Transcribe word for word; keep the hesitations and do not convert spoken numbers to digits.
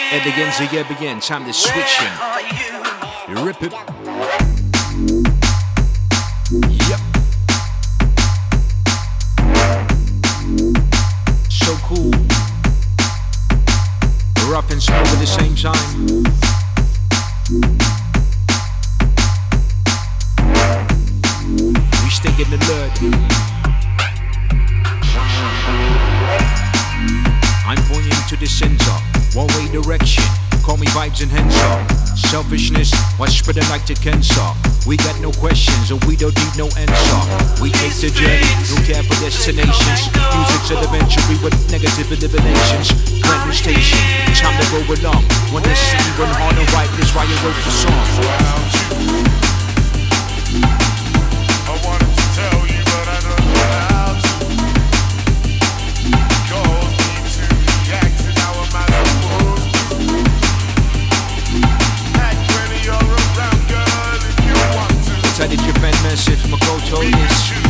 It begins again, begin. Time to switch in. You rip it. Yep. So cool. Rough and smooth at the same time. We stay in the alert. I'm pointing to the center, one way direction. Call me vibes enhancer. Selfishness, why spread it like the cancer? We got no questions, and we don't need no answer. We take the journey, no care for destinations. Music's elementary with negative eliminations. Brand new station, time to go along. When the city run hard and right, this why you wrote the song. Tell the Japan message, Makoto is